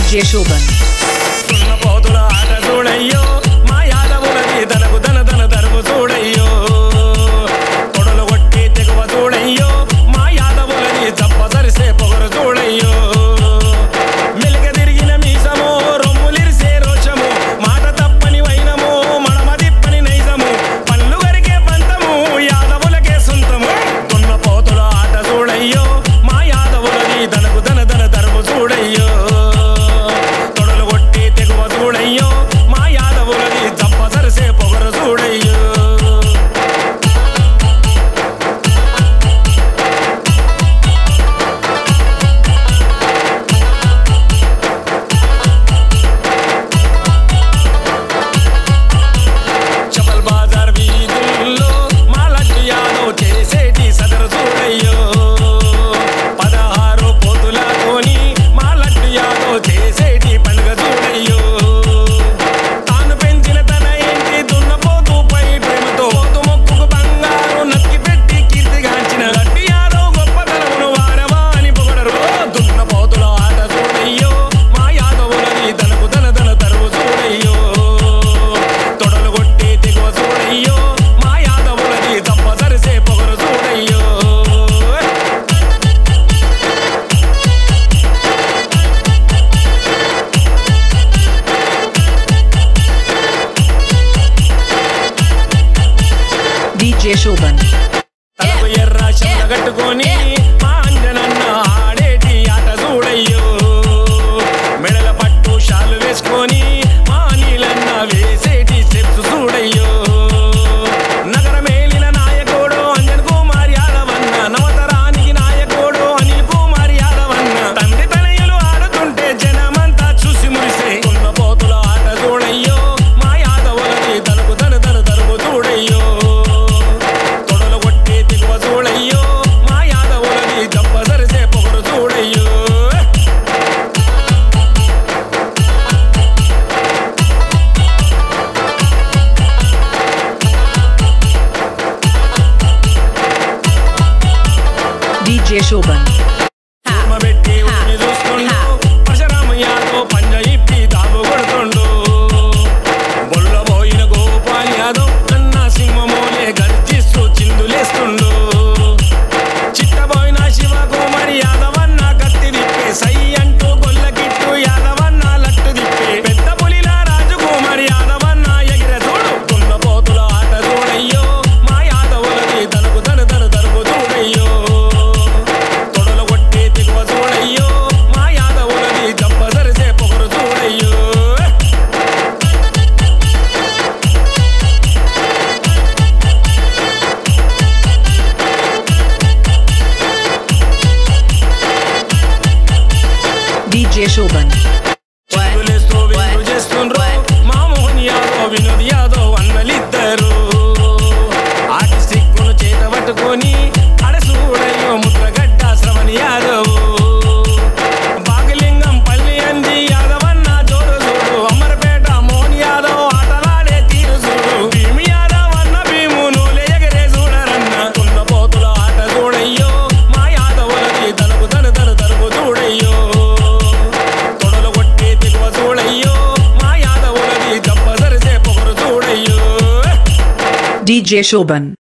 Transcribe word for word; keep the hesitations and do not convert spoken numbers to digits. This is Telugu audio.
డీజే శోభన్ పోతుల ఆట చూడయ్యో మా యాదవులది దనకు దన దన దరువు చూడయ్యో తొడలు కొట్టి తెగువ చూడయ్యో మా యాదవులది జబ్బ సరిసే పొగరు చూడయ్యో మెలిక తిరిగిన మీసమో రొమ్ములిరిసే రోషము మాట తప్పని వైనము మడమ తిప్పని నైజము పళ్ళు గరికే పంతము యాదవులకే సొంతము దున్న పోతుల ఆట చూడయ్యో మా యాదవులది దనకు దన దన దరువు చూడయ్యో చూడయ్యో మా యాదవులది జబ్బ సరిసే పొగరు చూడయ్యో చపల్ బాజార్ వీధుల్లో మా లడ్డు యాదవ్ చేసేటి సదరు చూడయ్యో పదహారు పోతులతోని మా లడ్డు యాదవ్ చేసేటి పండుగ చూడయ్యో డీజే శోభన్ తలకు ఎర్ర చెమట కట్టుకొని మా అంజనన్న ఆడేటి ఆట చూడయ్యో మెడల పట్టు షాలు వేసుకొని మా నీలన్న వేసేటి స్టెప్స్ చూడయ్యో నగర మేలిన నాయకుడు అంజన్ కుమార్ యాదవన్న నవతరానికి నాయకుడు అనిల్ కుమార్ యాదవన్న తండ్రి తనయులు ఆడుతుంటే జనమంతా చూసి మురిసే ఉన్న పోతుల ఆట చూడయ్యో మా యాదవులది తనకు తన తన తరువు చూడయ్యో చూడయ్యో మా యాదవులది జబ్బ సరిసే పొగరు చూడయ్యో డీజే శోభన్ పెట్టి ఊరిని చూస్తుండు పరశురామ యాదవ్ పంజ ఇప్పి దాబు కొడుతుండు బొల్ల పోయిన గోపాల్ యాదవ్ అన్న సింహమోలే గర్జిస్తూ చిందులేస్తుండు చిట్టబోయిన శివకుమారి యాదవన్న కత్తి దిప్పే సై అంటూ గొల్లకిట్టు యాదవన్న లట్టు దిప్పే పెద్ద పులిలా రాజకుమారి యాదవన్న ఎగిర చూడు దున్న పోతుల ఆట చూడయ్యో మా యాదవులది తనకు తన తన తరువు చూడయ్యో తొడలు కొట్టి దిగువ చూడయ్యో మా యాదవులది జబ్బ సరిసే పొగరు చూడయ్యో డీజే శోభన్ చిందులేస్తూ విందు చేస్తుండ్రు మా మోహన్ యాదవ్ వినోద్ యాదవ్ అన్నలిద్దరు ఆటి సిక్కును చేత పట్టుకొని అడ చూడయ్యో ముద్రగడ్డ శ్రవణ్ యాదవ్ బాగలింగం పల్లి అంది యాదవ్ అన్న జోరు చూడు అమర్పేట మోహన్ యాదవ్ ఆటలాడే తీరు చూడు భీము యాదవ్ అన్న భీము నూలే ఎగరే చూడరన్న ఉన్న పోతుల ఆట చూడయ్యో మా యాదవులది తనకు తన తన తరువు చూడయ్యో చూడయ్యో మా యాదవులది జబ్బ సరిసే పొగరు చూడయ్యో డీజే శోభన్